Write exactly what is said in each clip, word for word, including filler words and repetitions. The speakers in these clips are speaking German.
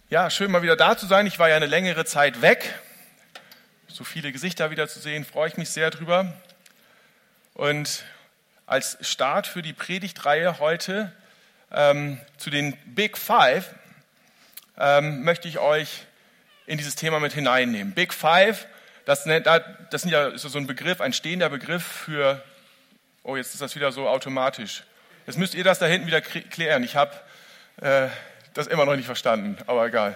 Ja, schön mal wieder da zu sein. Ich war ja eine längere Zeit weg. So viele Gesichter wieder zu sehen, freue ich mich sehr drüber. Und als Start für die Predigtreihe heute ähm, zu den Big Five ähm, möchte ich euch in dieses Thema mit hineinnehmen. Big Five, das, das sind ja so ein Begriff, ein stehender Begriff für, oh jetzt ist das wieder so automatisch. Jetzt müsst ihr das da hinten wieder klären. Ich habe äh, das immer noch nicht verstanden, aber egal.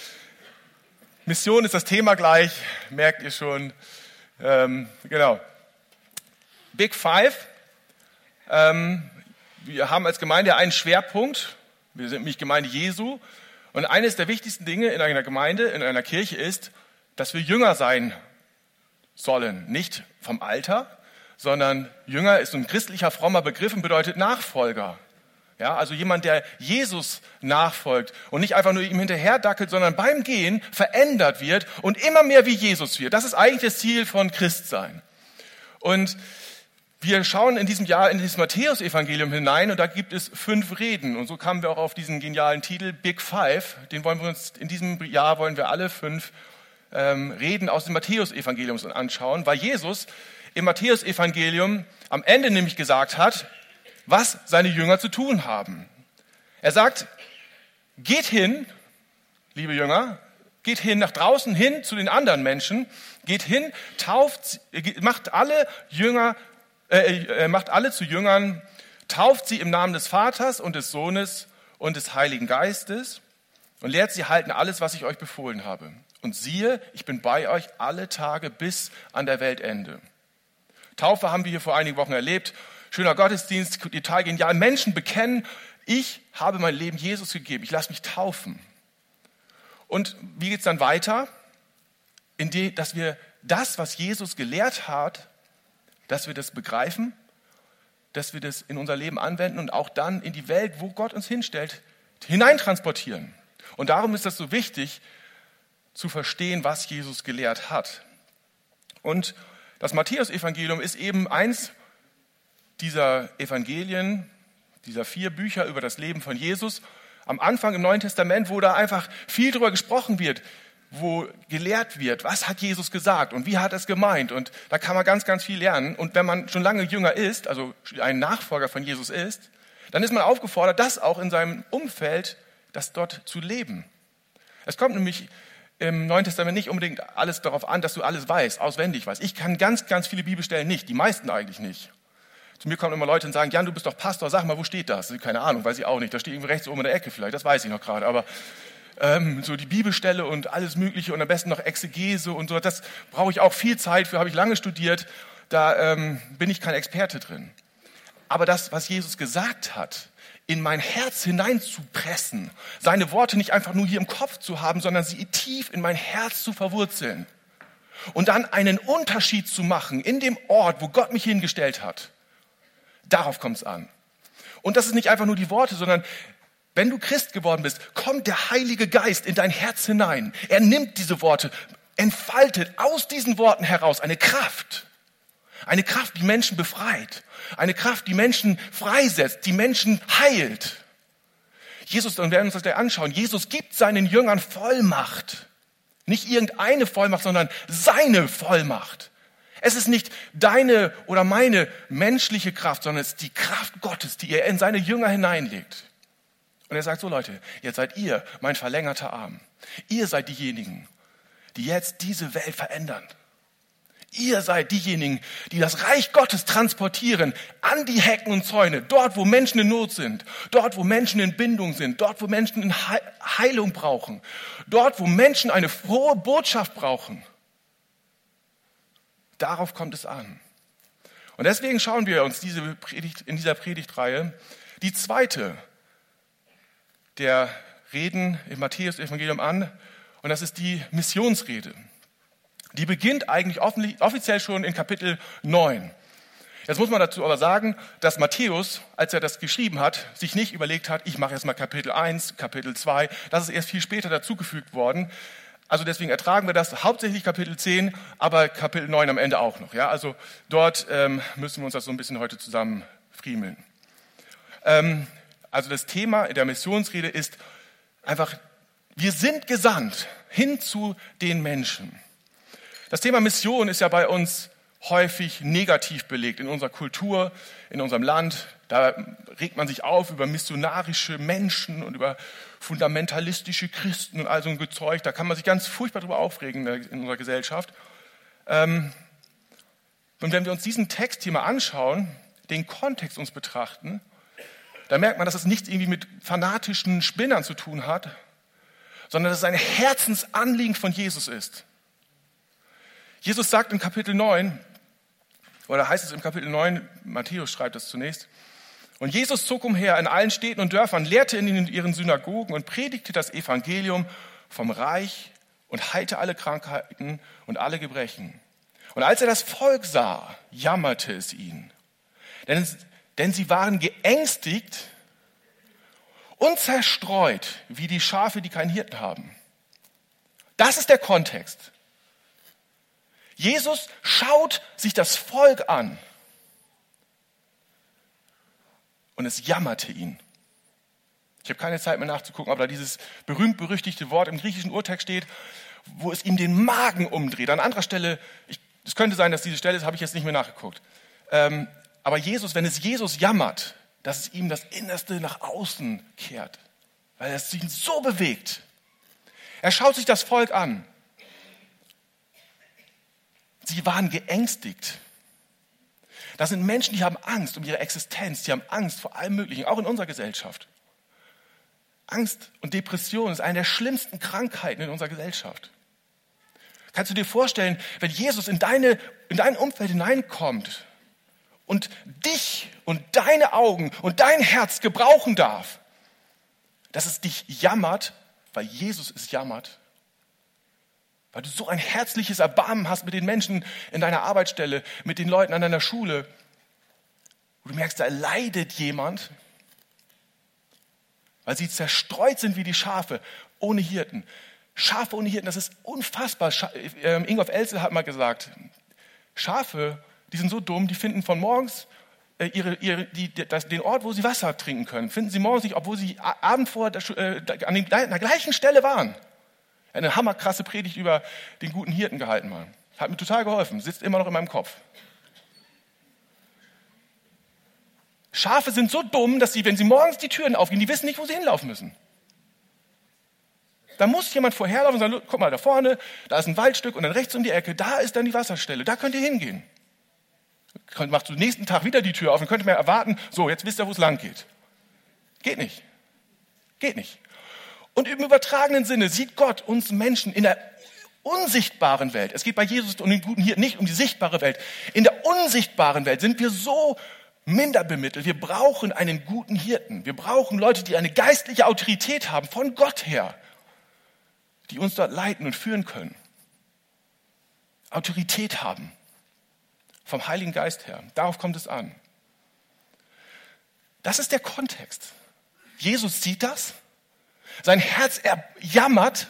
Mission ist das Thema gleich, merkt ihr schon. Ähm, genau. Big Five. Ähm, wir haben als Gemeinde einen Schwerpunkt. Wir sind nämlich Gemeinde Jesu. Und eines der wichtigsten Dinge in einer Gemeinde, in einer Kirche ist, dass wir Jünger sein sollen. Nicht vom Alter, sondern Jünger ist ein christlicher, frommer Begriff und bedeutet Nachfolger. Ja, also jemand, der Jesus nachfolgt und nicht einfach nur ihm hinterherdackelt, sondern beim Gehen verändert wird und immer mehr wie Jesus wird. Das ist eigentlich das Ziel von Christsein. Und wir schauen in diesem Jahr in das Matthäus-Evangelium hinein und da gibt es fünf Reden. Und so kamen wir auch auf diesen genialen Titel Big Five. Den wollen wir uns, in diesem Jahr wollen wir alle fünf ähm, Reden aus dem Matthäus-Evangelium anschauen, weil Jesus im Matthäus-Evangelium am Ende nämlich gesagt hat, was seine Jünger zu tun haben. Er sagt, geht hin, liebe Jünger, geht hin nach draußen hin zu den anderen Menschen, geht hin, tauft, macht alle Jünger, äh, macht alle zu Jüngern, tauft sie im Namen des Vaters und des Sohnes und des Heiligen Geistes und lehrt sie halten alles, was ich euch befohlen habe. Und siehe, ich bin bei euch alle Tage bis an der Weltende. Taufe haben wir hier vor einigen Wochen erlebt. Schöner Gottesdienst, total genial. Menschen bekennen, ich habe mein Leben Jesus gegeben. Ich lasse mich taufen. Und wie geht es dann weiter? Indem, dass wir das, was Jesus gelehrt hat, dass wir das begreifen, dass wir das in unser Leben anwenden und auch dann in die Welt, wo Gott uns hinstellt, hineintransportieren. Und darum ist das so wichtig, zu verstehen, was Jesus gelehrt hat. Und das Matthäus-Evangelium ist eben eins dieser Evangelien, dieser vier Bücher über das Leben von Jesus. Am Anfang im Neuen Testament, wo da einfach viel drüber gesprochen wird, wo gelehrt wird, was hat Jesus gesagt und wie hat er es gemeint. Und da kann man ganz, ganz viel lernen. Und wenn man schon lange Jünger ist, also ein Nachfolger von Jesus ist, dann ist man aufgefordert, das auch in seinem Umfeld, das dort zu leben. Es kommt nämlich im Neuen Testament nicht unbedingt alles darauf an, dass du alles weißt, auswendig weißt. Ich kann ganz, ganz viele Bibelstellen nicht, die meisten eigentlich nicht. Zu mir kommen immer Leute und sagen, Jan, du bist doch Pastor, sag mal, wo steht das? Keine Ahnung, weiß ich auch nicht. Da steht irgendwie rechts oben in der Ecke vielleicht, das weiß ich noch gerade. Aber ähm, so die Bibelstelle und alles Mögliche und am besten noch Exegese und so, das brauche ich auch viel Zeit für, habe ich lange studiert. Da ähm, bin ich kein Experte drin. Aber das, was Jesus gesagt hat, in mein Herz hineinzupressen, seine Worte nicht einfach nur hier im Kopf zu haben, sondern sie tief in mein Herz zu verwurzeln und dann einen Unterschied zu machen in dem Ort, wo Gott mich hingestellt hat. Darauf kommt es an. Und das ist nicht einfach nur die Worte, sondern wenn du Christ geworden bist, kommt der Heilige Geist in dein Herz hinein. Er nimmt diese Worte, entfaltet aus diesen Worten heraus eine Kraft. Eine Kraft, die Menschen befreit. Eine Kraft, die Menschen freisetzt, die Menschen heilt. Jesus, und wir werden uns das gleich anschauen, Jesus gibt seinen Jüngern Vollmacht. Nicht irgendeine Vollmacht, sondern seine Vollmacht. Es ist nicht deine oder meine menschliche Kraft, sondern es ist die Kraft Gottes, die er in seine Jünger hineinlegt. Und er sagt so, Leute, jetzt seid ihr mein verlängerter Arm. Ihr seid diejenigen, die jetzt diese Welt verändern. Ihr seid diejenigen, die das Reich Gottes transportieren an die Hecken und Zäune, dort, wo Menschen in Not sind, dort, wo Menschen in Bindung sind, dort, wo Menschen in Heilung brauchen, dort, wo Menschen eine frohe Botschaft brauchen. Darauf kommt es an. Und deswegen schauen wir uns diese Predigt, in dieser Predigtreihe die zweite der Reden im Matthäus-Evangelium an. Und das ist die Missionsrede. Die beginnt eigentlich offiziell schon in Kapitel neun. Jetzt muss man dazu aber sagen, dass Matthäus, als er das geschrieben hat, sich nicht überlegt hat, ich mache jetzt mal Kapitel eins, Kapitel zwei. Das ist erst viel später dazugefügt worden. Also deswegen ertragen wir das hauptsächlich Kapitel zehn, aber Kapitel neun am Ende auch noch. Ja? Also dort ähm, müssen wir uns das so ein bisschen heute zusammen friemeln. Ähm, also das Thema der Missionsrede ist einfach Wir sind gesandt hin zu den Menschen. Das Thema Mission ist ja bei uns häufig negativ belegt in unserer Kultur, in unserem Land. Da regt man sich auf über missionarische Menschen und über fundamentalistische Christen und all so ein Gezeug. Da kann man sich ganz furchtbar drüber aufregen in unserer Gesellschaft. Und wenn wir uns diesen Text hier mal anschauen, den Kontext uns betrachten, dann merkt man, dass es nichts irgendwie mit fanatischen Spinnern zu tun hat, sondern dass es ein Herzensanliegen von Jesus ist. Jesus sagt in Kapitel neun, oder heißt es im Kapitel neun, Matthäus schreibt es zunächst, und Jesus zog umher in allen Städten und Dörfern, lehrte in ihren Synagogen und predigte das Evangelium vom Reich und heilte alle Krankheiten und alle Gebrechen. Und als er das Volk sah, jammerte es ihn, denn, denn sie waren geängstigt und zerstreut, wie die Schafe, die keinen Hirten haben. Das ist der Kontext. Jesus schaut sich das Volk an und es jammerte ihn. Ich habe keine Zeit mehr nachzugucken, ob da dieses berühmt-berüchtigte Wort im griechischen Urtext steht, wo es ihm den Magen umdreht. An anderer Stelle, ich, es könnte sein, dass diese Stelle ist, habe ich jetzt nicht mehr nachgeguckt. Ähm, aber Jesus, wenn es Jesus jammert, dass es ihm das Innerste nach außen kehrt, weil es ihn so bewegt. Er schaut sich das Volk an. Sie waren geängstigt. Das sind Menschen, die haben Angst um ihre Existenz, die haben Angst vor allem Möglichen, auch in unserer Gesellschaft. Angst und Depression ist eine der schlimmsten Krankheiten in unserer Gesellschaft. Kannst du dir vorstellen, wenn Jesus in, deine, in dein Umfeld hineinkommt und dich und deine Augen und dein Herz gebrauchen darf, dass es dich jammert, weil Jesus es jammert, weil du so ein herzliches Erbarmen hast mit den Menschen in deiner Arbeitsstelle, mit den Leuten an deiner Schule, wo du merkst, da leidet jemand, weil sie zerstreut sind wie die Schafe ohne Hirten. Schafe ohne Hirten, das ist unfassbar. Scha- äh, Ingolf Elzel hat mal gesagt, Schafe, die sind so dumm, die finden von morgens äh, ihre, ihre, die, das, den Ort, wo sie Wasser trinken können, finden sie morgens nicht, obwohl sie a- Abend vor der, äh, an, den, an der gleichen Stelle waren. Eine hammerkrasse Predigt über den guten Hirten gehalten mal. Hat mir total geholfen, sitzt immer noch in meinem Kopf. Schafe sind so dumm, dass sie, wenn sie morgens die Türen aufgehen, die wissen nicht, wo sie hinlaufen müssen. Da muss jemand vorherlaufen und sagen, guck mal, da vorne, da ist ein Waldstück und dann rechts um die Ecke, da ist dann die Wasserstelle, da könnt ihr hingehen. Dann machst du den nächsten Tag wieder die Tür auf und könnt mehr erwarten, so, jetzt wisst ihr, wo es lang geht. Geht nicht. Geht nicht. Und im übertragenen Sinne sieht Gott uns Menschen in der unsichtbaren Welt. Es geht bei Jesus und den Guten hier nicht um die sichtbare Welt. In der unsichtbaren Welt sind wir so minder bemittelt. Wir brauchen einen guten Hirten. Wir brauchen Leute, die eine geistliche Autorität haben, von Gott her, die uns dort leiten und führen können. Autorität haben. Vom Heiligen Geist her. Darauf kommt es an. Das ist der Kontext. Jesus sieht das. Sein Herz jammert.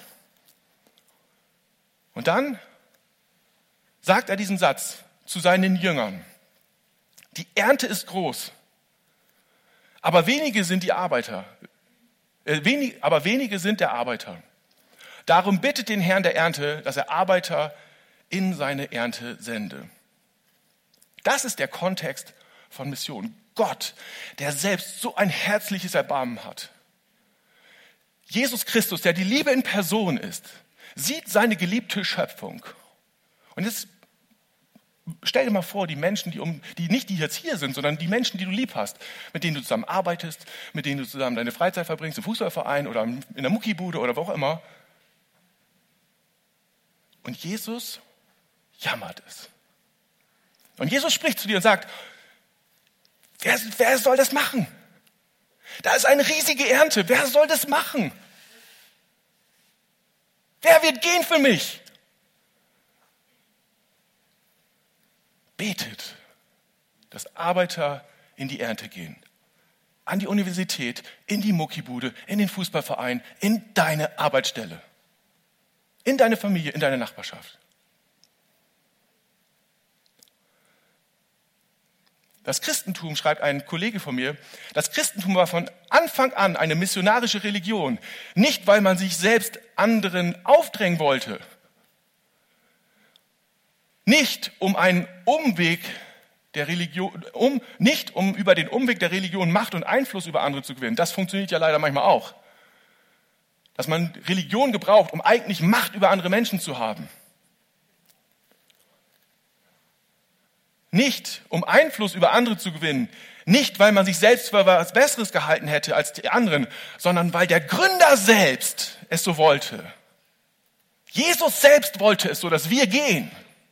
Und dann sagt er diesen Satz zu seinen Jüngern. Die Ernte ist groß, aber wenige sind die Arbeiter. Äh, wenig, aber wenige sind der Arbeiter. Darum bittet den Herrn der Ernte, dass er Arbeiter in seine Ernte sende. Das ist der Kontext von Mission. Gott, der selbst so ein herzliches Erbarmen hat. Jesus Christus, der die Liebe in Person ist, sieht seine geliebte Schöpfung. Und jetzt stell dir mal vor, die Menschen, die, um, die nicht die jetzt hier sind, sondern die Menschen, die du lieb hast, mit denen du zusammen arbeitest, mit denen du zusammen deine Freizeit verbringst, im Fußballverein oder in der Muckibude oder wo auch immer. Und Jesus jammert es. Und Jesus spricht zu dir und sagt, wer, wer soll das machen? Da ist eine riesige Ernte. Wer soll das machen? Wer wird gehen für mich? Betet, dass Arbeiter in die Ernte gehen. An die Universität, in die Muckibude, in den Fußballverein, in deine Arbeitsstelle. In deine Familie, in deine Nachbarschaft. Das Christentum, schreibt ein Kollege von mir, das Christentum war von Anfang an eine missionarische Religion. Nicht, weil man sich selbst anderen aufdrängen wollte. Nicht um einen Umweg der Religion, um, nicht um über den Umweg der Religion Macht und Einfluss über andere zu gewinnen. Das funktioniert ja leider manchmal auch. Dass man Religion gebraucht, um eigentlich Macht über andere Menschen zu haben. Nicht, um Einfluss über andere zu gewinnen. Nicht, weil man sich selbst für was Besseres gehalten hätte als die anderen, sondern weil der Gründer selbst es so wollte. Jesus selbst wollte es so, dass wir gehen.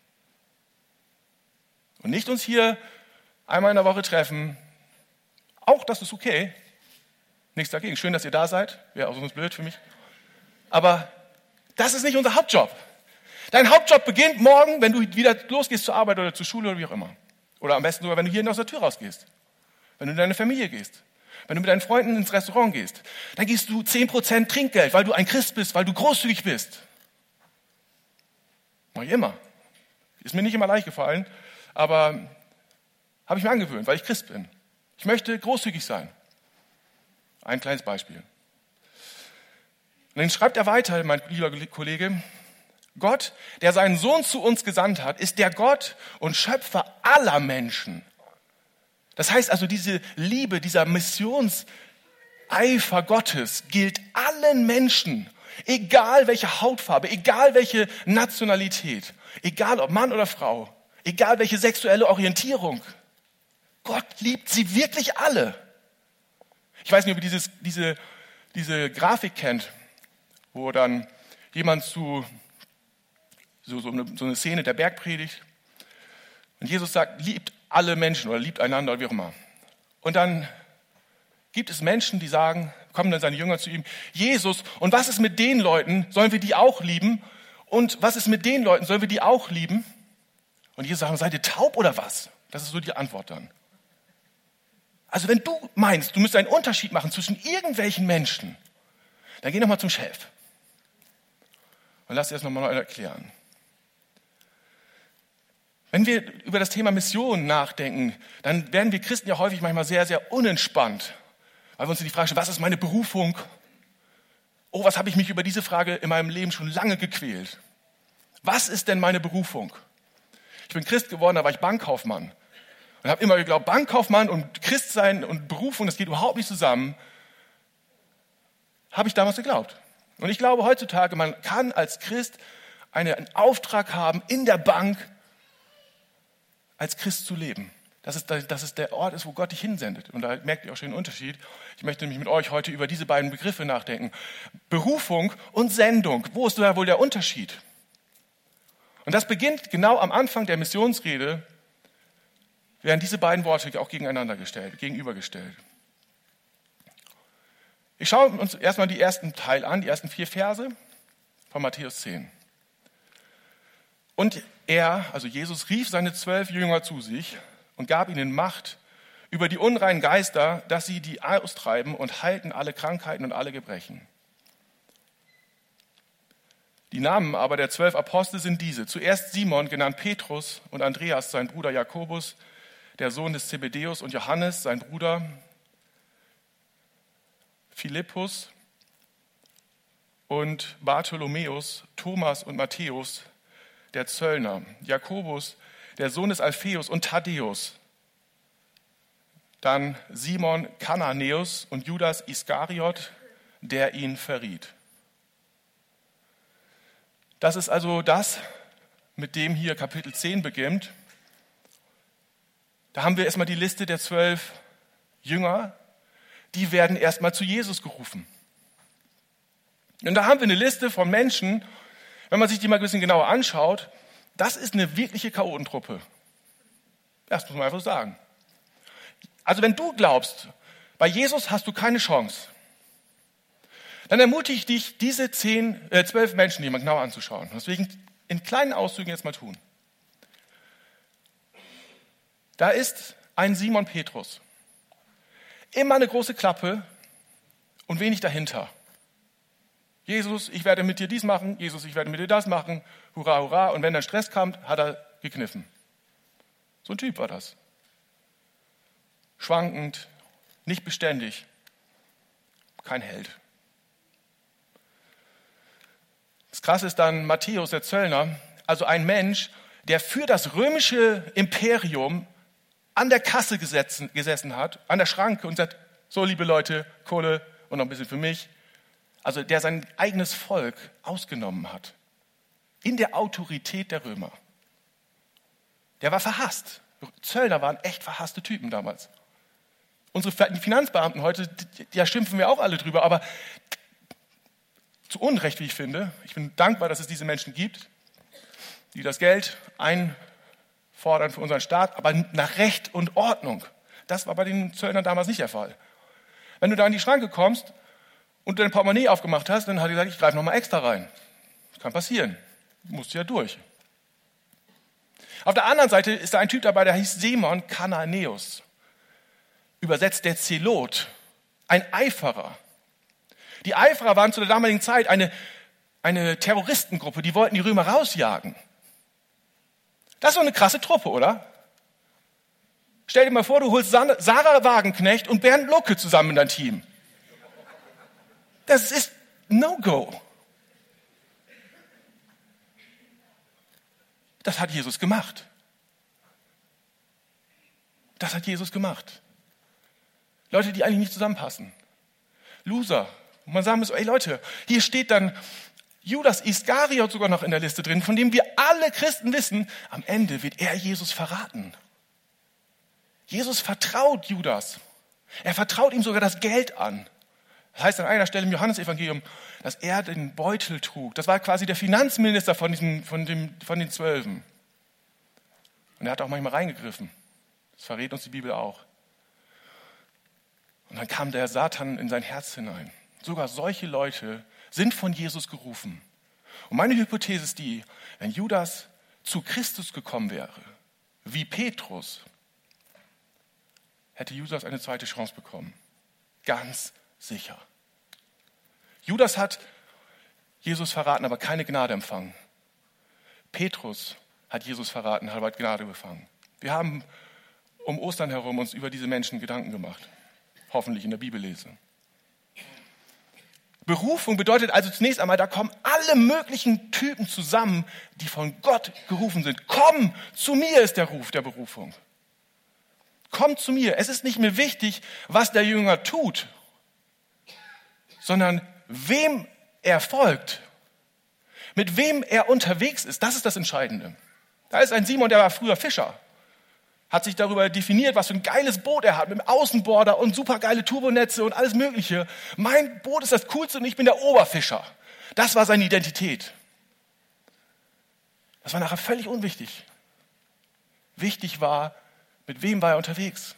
Und nicht uns hier einmal in der Woche treffen. Auch das ist okay. Nichts dagegen. Schön, dass ihr da seid. Wäre auch sonst blöd für mich. Aber das ist nicht unser Hauptjob. Dein Hauptjob beginnt morgen, wenn du wieder losgehst zur Arbeit oder zur Schule oder wie auch immer. Oder am besten sogar, wenn du hier aus der Tür rausgehst. Wenn du in deine Familie gehst. Wenn du mit deinen Freunden ins Restaurant gehst. Dann gibst du zehn Prozent Trinkgeld, weil du ein Christ bist, weil du großzügig bist. Mach ich immer. Ist mir nicht immer leicht gefallen, aber habe ich mir angewöhnt, weil ich Christ bin. Ich möchte großzügig sein. Ein kleines Beispiel. Und dann schreibt er weiter, mein lieber Kollege, Gott, der seinen Sohn zu uns gesandt hat, ist der Gott und Schöpfer aller Menschen. Das heißt also, diese Liebe, dieser Missionseifer Gottes gilt allen Menschen, egal welche Hautfarbe, egal welche Nationalität, egal ob Mann oder Frau, egal welche sexuelle Orientierung. Gott liebt sie wirklich alle. Ich weiß nicht, ob ihr dieses, diese, diese Grafik kennt, wo dann jemand zu So, so, eine, so eine Szene der Bergpredigt. Und Jesus sagt, liebt alle Menschen oder liebt einander oder wie auch immer. Und dann gibt es Menschen, die sagen, kommen dann seine Jünger zu ihm, Jesus, und was ist mit den Leuten? Sollen wir die auch lieben? Und was ist mit den Leuten? Sollen wir die auch lieben? Und Jesus sagt, seid ihr taub oder was? Das ist so die Antwort dann. Also wenn du meinst, du müsst einen Unterschied machen zwischen irgendwelchen Menschen, dann geh nochmal zum Chef. Und lass dir das nochmal erklären. Wenn wir über das Thema Mission nachdenken, dann werden wir Christen ja häufig manchmal sehr, sehr unentspannt, weil wir uns die Frage stellen, was ist meine Berufung? Oh, was habe ich mich über diese Frage in meinem Leben schon lange gequält? Was ist denn meine Berufung? Ich bin Christ geworden, da war ich Bankkaufmann und habe immer geglaubt, Bankkaufmann und Christsein und Berufung, das geht überhaupt nicht zusammen. Habe ich damals geglaubt. Und ich glaube heutzutage, man kann als Christ einen Auftrag haben, in der Bank als Christ zu leben. Dass es, dass es der Ort ist, wo Gott dich hinsendet. Und da merkt ihr auch schon den Unterschied. Ich möchte nämlich mit euch heute über diese beiden Begriffe nachdenken. Berufung und Sendung. Wo ist da wohl der Unterschied? Und das beginnt genau am Anfang der Missionsrede, werden diese beiden Worte auch gegeneinander gestellt, gegenübergestellt. Ich schaue uns erstmal die ersten Teil an, die ersten vier Verse von Matthäus zehn. Und er, also Jesus, rief seine zwölf Jünger zu sich und gab ihnen Macht über die unreinen Geister, dass sie die austreiben und heilten alle Krankheiten und alle Gebrechen. Die Namen aber der zwölf Apostel sind diese. Zuerst Simon, genannt Petrus, und Andreas, sein Bruder Jakobus, der Sohn des Zebedäus, und Johannes, sein Bruder, Philippus und Bartholomäus, Thomas und Matthäus, der Zöllner, Jakobus, der Sohn des Alpheus, und Thaddäus, dann Simon Kananäus und Judas Iskariot, der ihn verriet. Das ist also das, mit dem hier Kapitel zehn beginnt. Da haben wir erstmal die Liste der zwölf Jünger, die werden erstmal zu Jesus gerufen. Und da haben wir eine Liste von Menschen, wenn man sich die mal ein bisschen genauer anschaut, das ist eine wirkliche Chaotentruppe. Das muss man einfach sagen. Also wenn du glaubst, bei Jesus hast du keine Chance, dann ermutige ich dich, diese zehn, äh, zwölf Menschen die mal genauer anzuschauen. Deswegen in kleinen Auszügen jetzt mal tun. Da ist ein Simon Petrus. Immer eine große Klappe und wenig dahinter. Jesus, ich werde mit dir dies machen. Jesus, ich werde mit dir das machen. Hurra, hurra. Und wenn dann Stress kam, hat er gekniffen. So ein Typ war das. schwankend, nicht beständig. Kein Held. Das Krasse ist dann Matthäus, der Zöllner, also ein Mensch, der für das römische Imperium an der Kasse gesetzen, gesessen hat, an der Schranke und sagt, so liebe Leute, Kohle und noch ein bisschen für mich. Also der sein eigenes Volk ausgenommen hat. In der Autorität der Römer. Der war verhasst. Zöllner waren echt verhasste Typen damals. Unsere Finanzbeamten heute, da schimpfen wir auch alle drüber, aber zu Unrecht, wie ich finde. Ich bin dankbar, dass es diese Menschen gibt, die das Geld einfordern für unseren Staat, aber nach Recht und Ordnung. Das war bei den Zöllnern damals nicht der Fall. Wenn du da in die Schranke kommst und dein Portemonnaie aufgemacht hast, dann hat er gesagt, ich greife nochmal extra rein. Das kann passieren. Du musst ja durch. Auf der anderen Seite ist da ein Typ dabei, der hieß Simon Kananäus. Übersetzt der Zelot. Ein Eiferer. Die Eiferer waren zu der damaligen Zeit eine, eine Terroristengruppe, die wollten die Römer rausjagen. Das ist so eine krasse Truppe, oder? Stell dir mal vor, du holst Sarah Wagenknecht und Bernd Lucke zusammen in dein Team. Das ist No-Go. Das hat Jesus gemacht. Das hat Jesus gemacht. Leute, die eigentlich nicht zusammenpassen. Loser. Und man sagen muss, ey Leute, hier steht dann Judas Iskariot sogar noch in der Liste drin, von dem wir alle Christen wissen, am Ende wird er Jesus verraten. Jesus vertraut Judas. Er vertraut ihm sogar das Geld an. Das heißt an einer Stelle im Johannesevangelium, dass er den Beutel trug. Das war quasi der Finanzminister von, diesen, von, dem, von den Zwölfen. Und er hat auch manchmal reingegriffen. Das verrät uns die Bibel auch. Und dann kam der Satan in sein Herz hinein. Sogar solche Leute sind von Jesus gerufen. Und meine Hypothese ist die, wenn Judas zu Christus gekommen wäre, wie Petrus, hätte Judas eine zweite Chance bekommen. Ganz sicher. Judas hat Jesus verraten, aber keine Gnade empfangen. Petrus hat Jesus verraten, hat aber Gnade empfangen. Wir haben um Ostern herum uns über diese Menschen Gedanken gemacht. Hoffentlich in der Bibel lesen. Berufung bedeutet also zunächst einmal, da kommen alle möglichen Typen zusammen, die von Gott gerufen sind. Komm zu mir ist der Ruf der Berufung. Komm zu mir. Es ist nicht mehr wichtig, was der Jünger tut, sondern wem er folgt, mit wem er unterwegs ist. Das ist das Entscheidende. Da ist ein Simon, der war früher Fischer, hat sich darüber definiert, was für ein geiles Boot er hat, mit einem Außenborder und super geile Turbonetze und alles Mögliche. Mein Boot ist das Coolste und ich bin der Oberfischer. Das war seine Identität. Das war nachher völlig unwichtig. Wichtig war, mit wem war er unterwegs.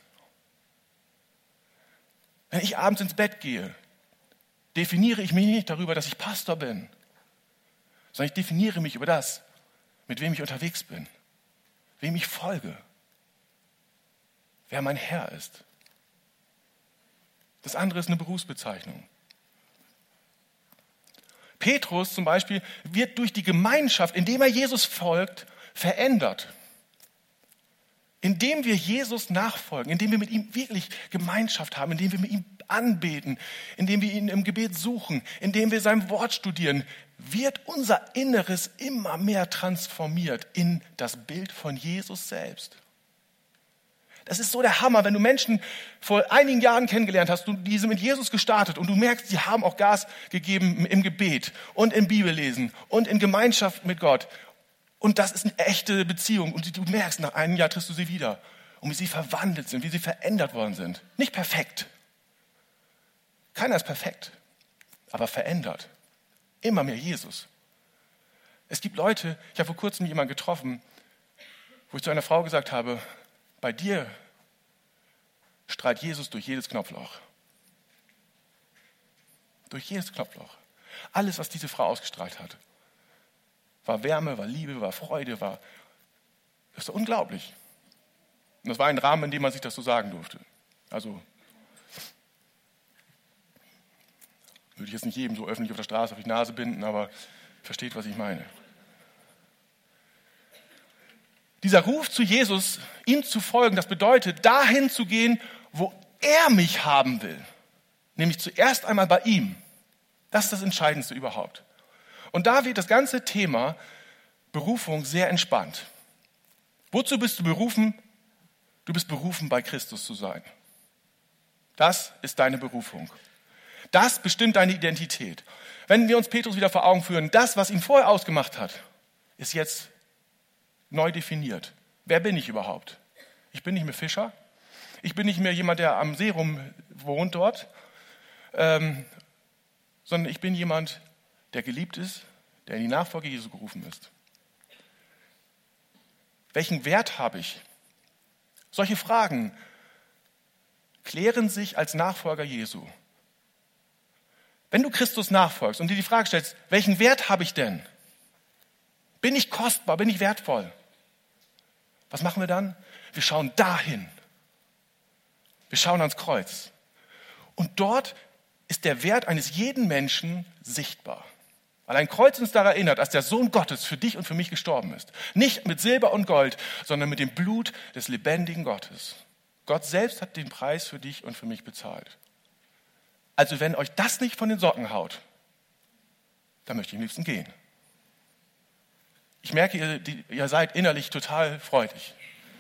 Wenn ich abends ins Bett gehe, definiere ich mich nicht darüber, dass ich Pastor bin, sondern ich definiere mich über das, mit wem ich unterwegs bin, wem ich folge, wer mein Herr ist. Das andere ist eine Berufsbezeichnung. Petrus zum Beispiel wird durch die Gemeinschaft, indem er Jesus folgt, verändert. Indem wir Jesus nachfolgen, indem wir mit ihm wirklich Gemeinschaft haben, indem wir mit ihm anbeten, indem wir ihn im Gebet suchen, indem wir sein Wort studieren, wird unser Inneres immer mehr transformiert in das Bild von Jesus selbst. Das ist so der Hammer, wenn du Menschen vor einigen Jahren kennengelernt hast, du, die sind mit Jesus gestartet und du merkst, sie haben auch Gas gegeben im Gebet und im Bibellesen und in Gemeinschaft mit Gott. Und das ist eine echte Beziehung. Und du merkst, nach einem Jahr triffst du sie wieder. Und wie sie verwandelt sind, wie sie verändert worden sind. Nicht perfekt. Keiner ist perfekt. Aber verändert. Immer mehr Jesus. Es gibt Leute, ich habe vor kurzem jemanden getroffen, wo ich zu einer Frau gesagt habe, bei dir strahlt Jesus durch jedes Knopfloch. Durch jedes Knopfloch. Alles, was diese Frau ausgestrahlt hat. War Wärme, war Liebe, war Freude, war... Das ist unglaublich. Und das war ein Rahmen, in dem man sich das so sagen durfte. Also würde ich jetzt nicht jedem so öffentlich auf der Straße auf die Nase binden, aber versteht, was ich meine. Dieser Ruf zu Jesus, ihm zu folgen, das bedeutet, dahin zu gehen, wo er mich haben will. Nämlich zuerst einmal bei ihm. Das ist das Entscheidendste überhaupt. Und da wird das ganze Thema Berufung sehr entspannt. Wozu bist du berufen? Du bist berufen, bei Christus zu sein. Das ist deine Berufung. Das bestimmt deine Identität. Wenn wir uns Petrus wieder vor Augen führen, das, was ihn vorher ausgemacht hat, ist jetzt neu definiert. Wer bin ich überhaupt? Ich bin nicht mehr Fischer. Ich bin nicht mehr jemand, der am See rum wohnt dort, ähm, sondern ich bin jemand, der geliebt ist, der in die Nachfolge Jesu gerufen ist. Welchen Wert habe ich? Solche Fragen klären sich als Nachfolger Jesu. Wenn du Christus nachfolgst und dir die Frage stellst, welchen Wert habe ich denn? Bin ich kostbar? Bin ich wertvoll? Was machen wir dann? Wir schauen dahin. Wir schauen ans Kreuz. Und dort ist der Wert eines jeden Menschen sichtbar. Weil ein Kreuz uns daran erinnert, dass der Sohn Gottes für dich und für mich gestorben ist. Nicht mit Silber und Gold, sondern mit dem Blut des lebendigen Gottes. Gott selbst hat den Preis für dich und für mich bezahlt. Also wenn euch das nicht von den Socken haut, dann möchte ich am liebsten gehen. Ich merke, ihr, die, ihr seid innerlich total freudig.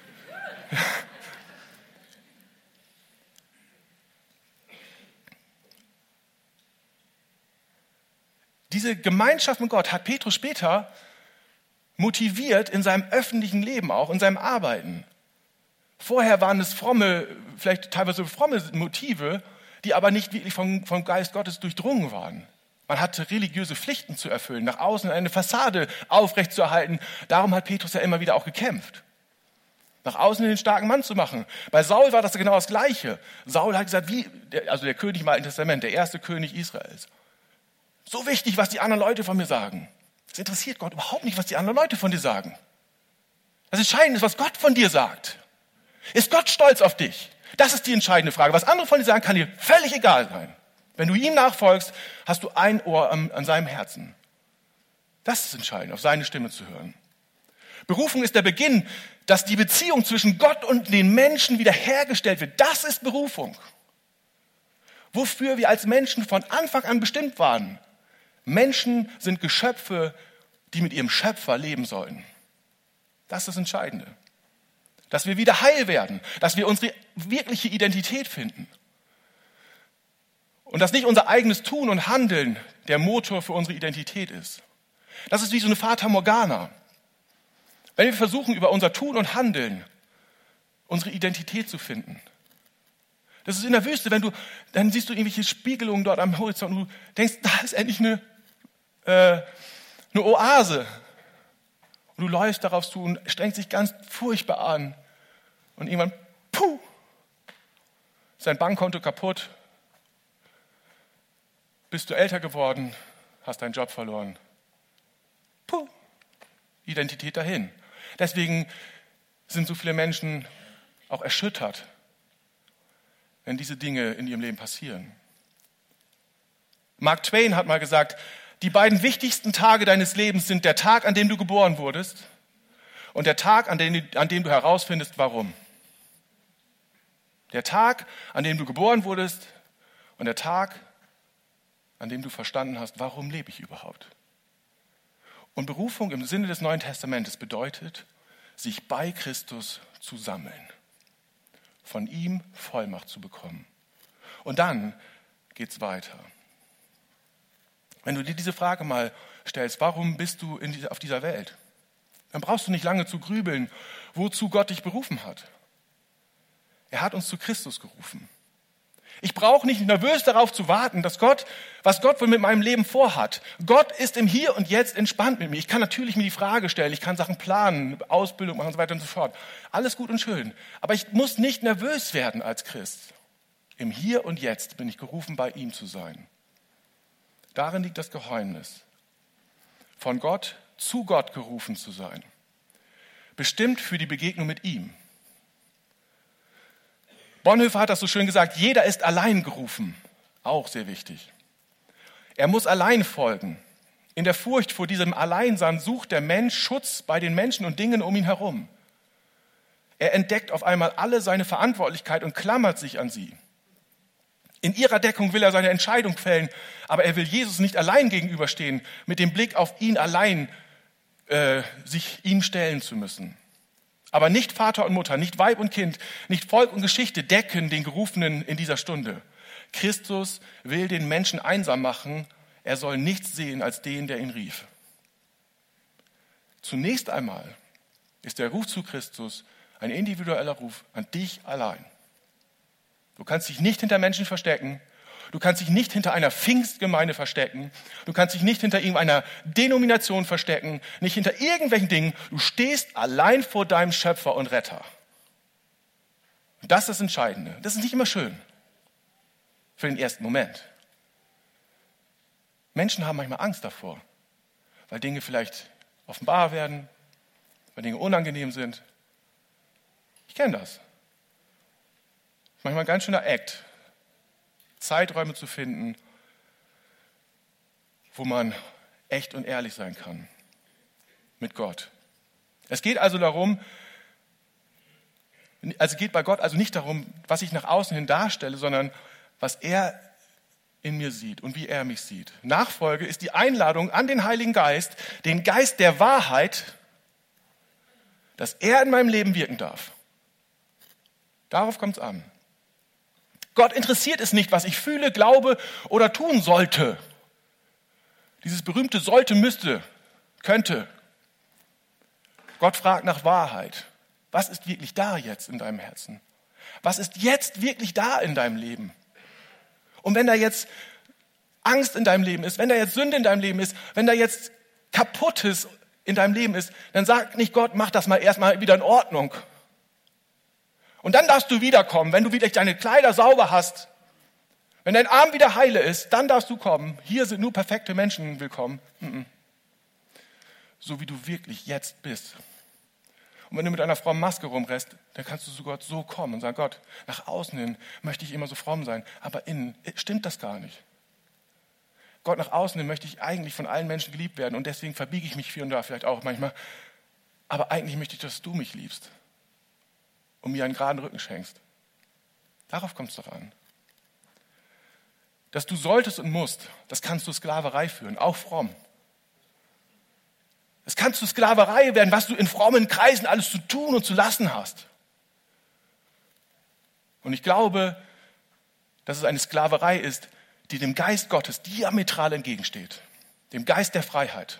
Diese Gemeinschaft mit Gott hat Petrus später motiviert in seinem öffentlichen Leben auch, in seinem Arbeiten. Vorher waren es fromme, vielleicht teilweise fromme Motive, die aber nicht wirklich vom, vom Geist Gottes durchdrungen waren. Man hatte religiöse Pflichten zu erfüllen, nach außen eine Fassade aufrechtzuerhalten. Darum hat Petrus ja immer wieder auch gekämpft. Nach außen den starken Mann zu machen. Bei Saul war das genau das Gleiche. Saul hat gesagt, wie, also der König im Alten Testament, der erste König Israels. So wichtig, was die anderen Leute von mir sagen. Es interessiert Gott überhaupt nicht, was die anderen Leute von dir sagen. Das Entscheidende ist, was Gott von dir sagt. Ist Gott stolz auf dich? Das ist die entscheidende Frage. Was andere von dir sagen, kann dir völlig egal sein. Wenn du ihm nachfolgst, hast du ein Ohr an, an seinem Herzen. Das ist entscheidend, auf seine Stimme zu hören. Berufung ist der Beginn, dass die Beziehung zwischen Gott und den Menschen wiederhergestellt wird. Das ist Berufung. Wofür wir als Menschen von Anfang an bestimmt waren. Menschen sind Geschöpfe, die mit ihrem Schöpfer leben sollen. Das ist das Entscheidende. Dass wir wieder heil werden, dass wir unsere wirkliche Identität finden. Und dass nicht unser eigenes Tun und Handeln der Motor für unsere Identität ist. Das ist wie so eine Fata Morgana. Wenn wir versuchen, über unser Tun und Handeln unsere Identität zu finden. Das ist in der Wüste, wenn du, dann siehst du irgendwelche Spiegelungen dort am Horizont und du denkst, da ist endlich eine, äh, eine Oase. Und du läufst darauf zu und strengst dich ganz furchtbar an. Und irgendwann, puh, ist dein Bankkonto kaputt. Bist du älter geworden, hast deinen Job verloren. Puh, Identität dahin. Deswegen sind so viele Menschen auch erschüttert, wenn diese Dinge in ihrem Leben passieren. Mark Twain hat mal gesagt, die beiden wichtigsten Tage deines Lebens sind der Tag, an dem du geboren wurdest und der Tag, an dem, an dem du herausfindest, warum. Der Tag, an dem du geboren wurdest und der Tag, an dem du verstanden hast, warum lebe ich überhaupt. Und Berufung im Sinne des Neuen Testamentes bedeutet, sich bei Christus zu sammeln, von ihm Vollmacht zu bekommen. Und dann geht's weiter. Wenn du dir diese Frage mal stellst, warum bist du in dieser, auf dieser Welt? Dann brauchst du nicht lange zu grübeln, wozu Gott dich berufen hat. Er hat uns zu Christus gerufen. Ich brauche nicht nervös darauf zu warten, dass Gott, was Gott wohl mit meinem Leben vorhat. Gott ist im Hier und Jetzt entspannt mit mir. Ich kann natürlich mir die Frage stellen, ich kann Sachen planen, Ausbildung machen und so weiter und so fort. Alles gut und schön. Aber ich muss nicht nervös werden als Christ. Im Hier und Jetzt bin ich gerufen, bei ihm zu sein. Darin liegt das Geheimnis. Von Gott zu Gott gerufen zu sein. Bestimmt für die Begegnung mit ihm. Bonhoeffer hat das so schön gesagt, jeder ist allein gerufen. Auch sehr wichtig. Er muss allein folgen. In der Furcht vor diesem Alleinsein sucht der Mensch Schutz bei den Menschen und Dingen um ihn herum. Er entdeckt auf einmal alle seine Verantwortlichkeit und klammert sich an sie. In ihrer Deckung will er seine Entscheidung fällen, aber er will Jesus nicht allein gegenüberstehen, mit dem Blick auf ihn allein äh, sich ihm stellen zu müssen. Aber nicht Vater und Mutter, nicht Weib und Kind, nicht Volk und Geschichte decken den Gerufenen in dieser Stunde. Christus will den Menschen einsam machen, er soll nichts sehen als den, der ihn rief. Zunächst einmal ist der Ruf zu Christus ein individueller Ruf an dich allein. Du kannst dich nicht hinter Menschen verstecken. Du kannst dich nicht hinter einer Pfingstgemeinde verstecken. Du kannst dich nicht hinter irgendeiner Denomination verstecken, nicht hinter irgendwelchen Dingen. Du stehst allein vor deinem Schöpfer und Retter. Und das ist das Entscheidende. Das ist nicht immer schön. Für den ersten Moment. Menschen haben manchmal Angst davor, weil Dinge vielleicht offenbar werden, weil Dinge unangenehm sind. Ich kenne das. Manchmal ein ganz schöner Act, Zeiträume zu finden, wo man echt und ehrlich sein kann mit Gott. Es geht also darum, also geht bei Gott also nicht darum, was ich nach außen hin darstelle, sondern was er in mir sieht und wie er mich sieht. Nachfolge ist die Einladung an den Heiligen Geist, den Geist der Wahrheit, dass er in meinem Leben wirken darf. Darauf kommt es an. Gott interessiert es nicht, was ich fühle, glaube oder tun sollte. Dieses berühmte sollte, müsste, könnte. Gott fragt nach Wahrheit. Was ist wirklich da jetzt in deinem Herzen? Was ist jetzt wirklich da in deinem Leben? Und wenn da jetzt Angst in deinem Leben ist, wenn da jetzt Sünde in deinem Leben ist, wenn da jetzt Kaputtes in deinem Leben ist, dann sagt nicht Gott, mach das mal erstmal wieder in Ordnung. Und dann darfst du wiederkommen, wenn du wieder deine Kleider sauber hast, wenn dein Arm wieder heile ist, dann darfst du kommen. Hier sind nur perfekte Menschen willkommen. So wie du wirklich jetzt bist. Und wenn du mit einer frommen Maske rumrennst, dann kannst du zu Gott so kommen und sagen, Gott, nach außen hin möchte ich immer so fromm sein, aber innen stimmt das gar nicht. Gott, nach außen hin möchte ich eigentlich von allen Menschen geliebt werden und deswegen verbiege ich mich hier und da vielleicht auch manchmal. Aber eigentlich möchte ich, dass du mich liebst und mir einen geraden Rücken schenkst. Darauf kommt es doch an. Dass du solltest und musst, das kannst du Sklaverei führen, auch fromm. Es kann zu Sklaverei werden, was du in frommen Kreisen alles zu tun und zu lassen hast. Und ich glaube, dass es eine Sklaverei ist, die dem Geist Gottes diametral entgegensteht. Dem Geist der Freiheit.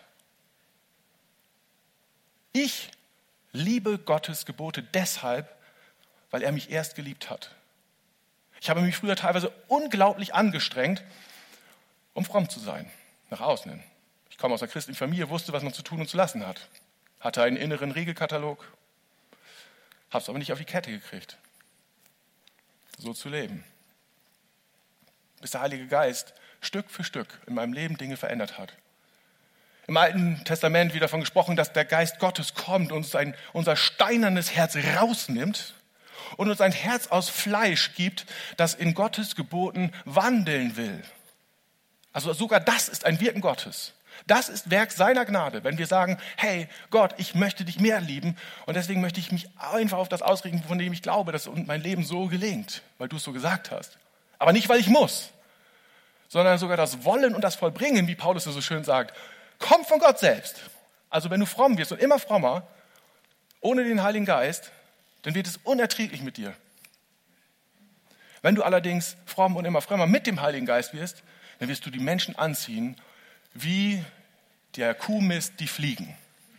Ich liebe Gottes Gebote deshalb, weil er mich erst geliebt hat. Ich habe mich früher teilweise unglaublich angestrengt, um fromm zu sein, nach außen hin. Ich komme aus einer christlichen Familie, wusste, was man zu tun und zu lassen hat. Hatte einen inneren Regelkatalog, habe es aber nicht auf die Kette gekriegt, so zu leben. Bis der Heilige Geist Stück für Stück in meinem Leben Dinge verändert hat. Im Alten Testament wird davon gesprochen, dass der Geist Gottes kommt und uns ein, unser steinernes Herz rausnimmt und uns ein Herz aus Fleisch gibt, das in Gottes Geboten wandeln will. Also sogar das ist ein Wirken Gottes. Das ist Werk seiner Gnade, wenn wir sagen, hey Gott, ich möchte dich mehr lieben und deswegen möchte ich mich einfach auf das ausrichten, von dem ich glaube, dass mein Leben so gelingt, weil du es so gesagt hast. Aber nicht, weil ich muss, sondern sogar das Wollen und das Vollbringen, wie Paulus es so schön sagt, kommt von Gott selbst. Also wenn du fromm wirst und immer frommer, ohne den Heiligen Geist, dann wird es unerträglich mit dir. Wenn du allerdings fromm und immer frömmer mit dem Heiligen Geist wirst, dann wirst du die Menschen anziehen, wie der Kuhmist die Fliegen.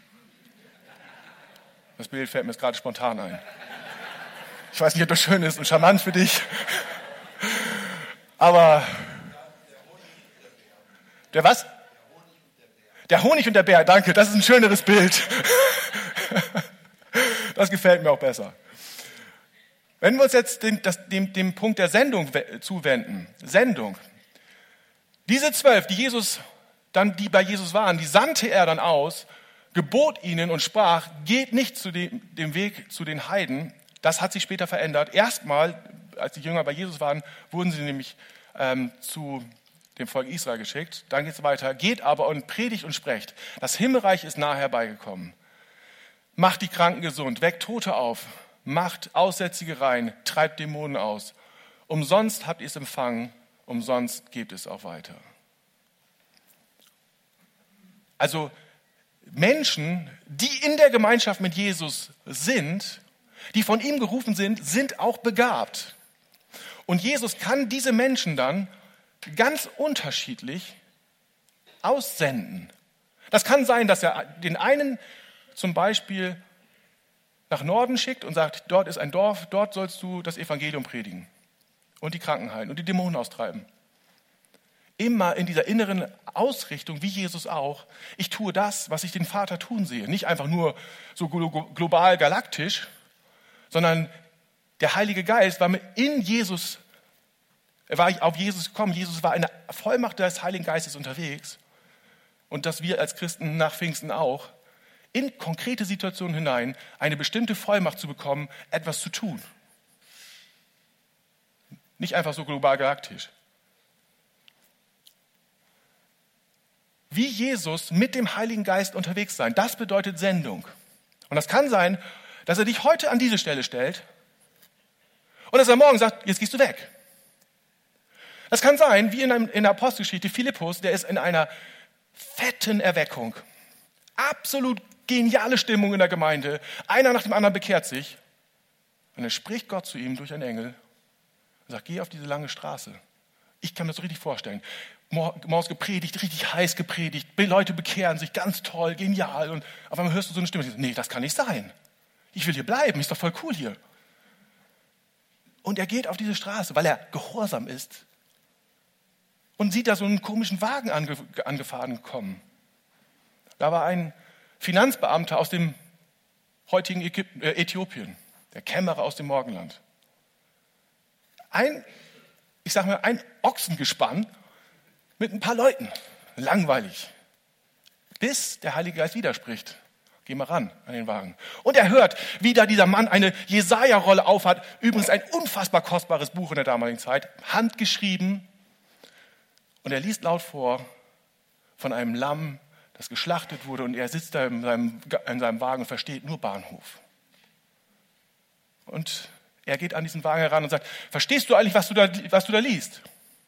Das Bild fällt mir jetzt gerade spontan ein. Ich weiß nicht, ob das schön ist und charmant für dich. Aber der was? Der Honig und der Bär, danke, das ist ein schöneres Bild. Das gefällt mir auch besser. Wenn wir uns jetzt dem, das, dem, dem Punkt der Sendung zuwenden, Sendung. Diese zwölf, die Jesus dann, die bei Jesus waren, die sandte er dann aus, gebot ihnen und sprach, geht nicht zu dem, dem Weg zu den Heiden. Das hat sich später verändert. Erstmal, als die Jünger bei Jesus waren, wurden sie nämlich ähm, zu dem Volk Israel geschickt. Dann geht es weiter. Geht aber und predigt und sprecht. Das Himmelreich ist nahe herbeigekommen. Macht die Kranken gesund, weckt Tote auf, macht Aussätzige rein, treibt Dämonen aus. Umsonst habt ihr es empfangen, umsonst gebt es auch weiter. Also Menschen, die in der Gemeinschaft mit Jesus sind, die von ihm gerufen sind, sind auch begabt. Und Jesus kann diese Menschen dann ganz unterschiedlich aussenden. Das kann sein, dass er den einen zum Beispiel nach Norden schickt und sagt, dort ist ein Dorf, dort sollst du das Evangelium predigen und die Kranken heilen und die Dämonen austreiben. Immer in dieser inneren Ausrichtung, wie Jesus auch, ich tue das, was ich den Vater tun sehe. Nicht einfach nur so global galaktisch, sondern der Heilige Geist war in Jesus, er war auf Jesus gekommen. Jesus war in der Vollmacht des Heiligen Geistes unterwegs. Und dass wir als Christen nach Pfingsten auch in konkrete Situationen hinein eine bestimmte Vollmacht zu bekommen, etwas zu tun. Nicht einfach so global galaktisch. Wie Jesus mit dem Heiligen Geist unterwegs sein, das bedeutet Sendung. Und das kann sein, dass er dich heute an diese Stelle stellt und dass er morgen sagt, jetzt gehst du weg. Das kann sein, wie in, einem, in der Apostelgeschichte, Philippus, der ist in einer fetten Erweckung. Absolut geniale Stimmung in der Gemeinde. Einer nach dem anderen bekehrt sich. Und dann spricht Gott zu ihm durch einen Engel und sagt, geh auf diese lange Straße. Ich kann mir das so richtig vorstellen. Morgens gepredigt, richtig heiß gepredigt. Leute bekehren sich, ganz toll, genial. Und auf einmal hörst du so eine Stimme, die sagt, nee, das kann nicht sein. Ich will hier bleiben, ist doch voll cool hier. Und er geht auf diese Straße, weil er gehorsam ist. Und sieht da so einen komischen Wagen ange, angefahren kommen. Da war ein Finanzbeamter aus dem heutigen Ägypten, äh, Äthiopien, der Kämmerer aus dem Morgenland. Ein, ich sag mal, ein Ochsengespann mit ein paar Leuten. Langweilig. Bis der Heilige Geist widerspricht. Geh mal ran an den Wagen. Und er hört, wie da dieser Mann eine Jesaja-Rolle aufhat. Übrigens ein unfassbar kostbares Buch in der damaligen Zeit. Handgeschrieben. Und er liest laut vor von einem Lamm, das geschlachtet wurde. Und er sitzt da in seinem, in seinem Wagen und versteht nur Bahnhof. Und er geht an diesen Wagen heran und sagt, verstehst du eigentlich, was du da, was du da liest?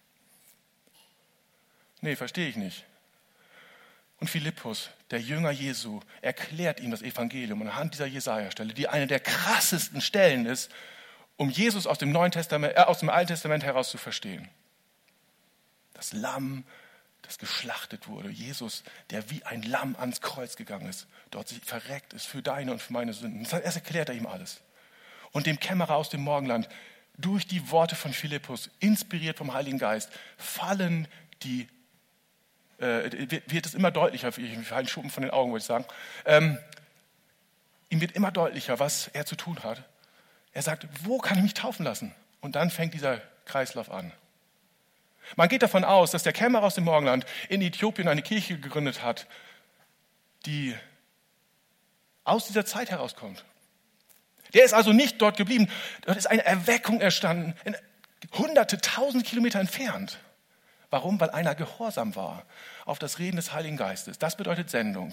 Nee, verstehe ich nicht. Und Philippus, der Jünger Jesu, erklärt ihm das Evangelium anhand dieser Jesaja-Stelle, die eine der krassesten Stellen ist, um Jesus aus dem, Neuen Testament, äh, aus dem Alten Testament heraus zu verstehen. Das Lamm, das geschlachtet wurde. Jesus, der wie ein Lamm ans Kreuz gegangen ist, dort verreckt ist für deine und für meine Sünden. Das erklärt er ihm alles. Und dem Kämmerer aus dem Morgenland, durch die Worte von Philippus, inspiriert vom Heiligen Geist, fallen die Äh, wird es immer deutlicher, ich fallen Schuppen von den Augen, würde ich sagen, ähm, ihm wird immer deutlicher, was er zu tun hat. Er sagt, wo kann ich mich taufen lassen? Und dann fängt dieser Kreislauf an. Man geht davon aus, dass der Kämmerer aus dem Morgenland in Äthiopien eine Kirche gegründet hat, die aus dieser Zeit herauskommt. Der ist also nicht dort geblieben. Dort ist eine Erweckung entstanden, hunderte, tausend Kilometer entfernt. Warum? Weil einer gehorsam war auf das Reden des Heiligen Geistes. Das bedeutet Sendung.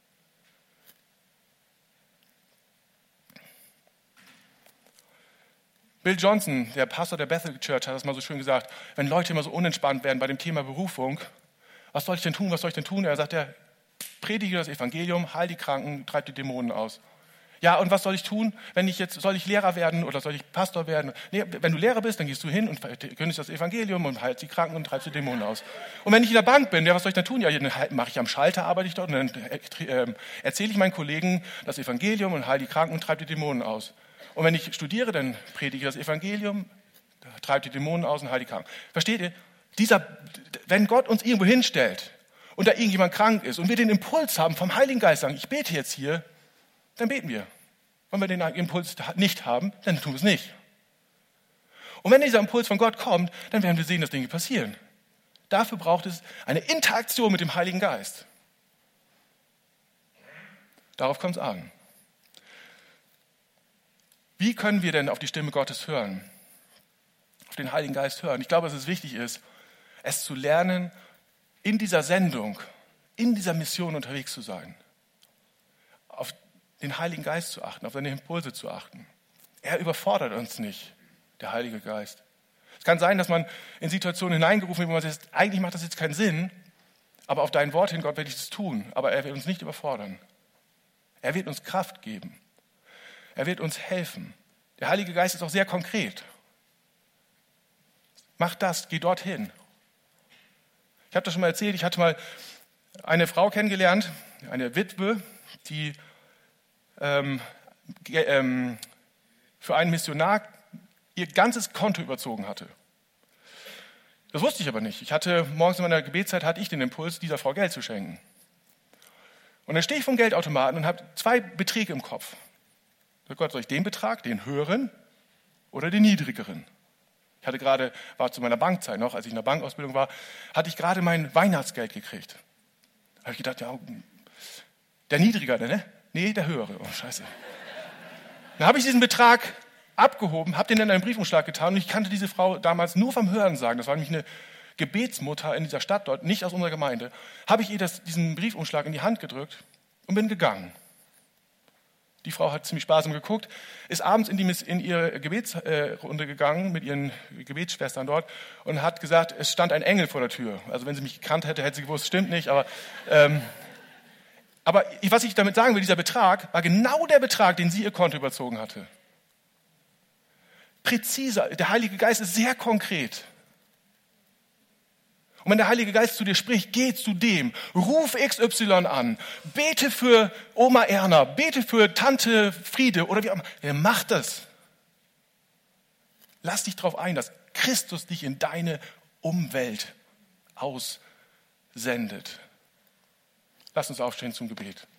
Bill Johnson, der Pastor der Bethel Church, hat das mal so schön gesagt, wenn Leute immer so unentspannt werden bei dem Thema Berufung, was soll ich denn tun, was soll ich denn tun? Er sagt, er predige das Evangelium, heil die Kranken, treib die Dämonen aus. Ja, und was soll ich tun, wenn ich jetzt, soll ich Lehrer werden oder soll ich Pastor werden? Nee, wenn du Lehrer bist, dann gehst du hin und verkündigst das Evangelium und heilst die Kranken und treibst die Dämonen aus. Und wenn ich in der Bank bin, ja, was soll ich dann tun? Ja, dann mache ich am Schalter, arbeite ich dort und dann äh, erzähle ich meinen Kollegen das Evangelium und heile die Kranken und treibe die Dämonen aus. Und wenn ich studiere, dann predige ich das Evangelium, treibe die Dämonen aus und heile die Kranken. Versteht ihr? Dieser, wenn Gott uns irgendwo hinstellt und da irgendjemand krank ist und wir den Impuls haben vom Heiligen Geist, sagen, ich bete jetzt hier, dann beten wir. Wenn wir den Impuls nicht haben, dann tun wir es nicht. Und wenn dieser Impuls von Gott kommt, dann werden wir sehen, dass Dinge passieren. Dafür braucht es eine Interaktion mit dem Heiligen Geist. Darauf kommt es an. Wie können wir denn auf die Stimme Gottes hören? Auf den Heiligen Geist hören? Ich glaube, dass es wichtig ist, es zu lernen, in dieser Sendung, in dieser Mission unterwegs zu sein. Auf den Heiligen Geist zu achten, auf seine Impulse zu achten. Er überfordert uns nicht, der Heilige Geist. Es kann sein, dass man in Situationen hineingerufen wird, wo man sagt, eigentlich macht das jetzt keinen Sinn, aber auf dein Wort hin, Gott, werde ich es tun. Aber er wird uns nicht überfordern. Er wird uns Kraft geben. Er wird uns helfen. Der Heilige Geist ist auch sehr konkret. Mach das, geh dorthin. Ich habe das schon mal erzählt, ich hatte mal eine Frau kennengelernt, eine Witwe, die ähm, ähm, für einen Missionar ihr ganzes Konto überzogen hatte. Das wusste ich aber nicht. Ich hatte morgens in meiner Gebetszeit hatte ich den Impuls, dieser Frau Geld zu schenken. Und dann stehe ich vom Geldautomaten und habe zwei Beträge im Kopf. Sag Gott, soll ich den Betrag, den höheren oder den niedrigeren? Ich hatte gerade, war zu meiner Bankzeit noch, als ich in der Bankausbildung war, hatte ich gerade mein Weihnachtsgeld gekriegt. Da habe ich gedacht, ja, der niedrigere, ne? Nee, der höhere. Oh, scheiße. Dann habe ich diesen Betrag abgehoben, habe den in einen Briefumschlag getan und ich kannte diese Frau damals nur vom Hören sagen. Das war nämlich eine Gebetsmutter in dieser Stadt dort, nicht aus unserer Gemeinde. Habe ich ihr das, diesen Briefumschlag in die Hand gedrückt und bin gegangen. Die Frau hat ziemlich sparsam geguckt, ist abends in, die, in ihre Gebetsrunde gegangen mit ihren Gebetsschwestern dort und hat gesagt, es stand ein Engel vor der Tür. Also wenn sie mich gekannt hätte, hätte sie gewusst, stimmt nicht. Aber, ähm, aber was ich damit sagen will, dieser Betrag war genau der Betrag, den sie ihr Konto überzogen hatte. Präziser, der Heilige Geist ist sehr konkret. Und wenn der Heilige Geist zu dir spricht, geh zu dem, ruf X Y an, bete für Oma Erna, bete für Tante Friede oder wie auch immer. Er macht das. Lass dich darauf ein, dass Christus dich in deine Umwelt aussendet. Lass uns aufstehen zum Gebet.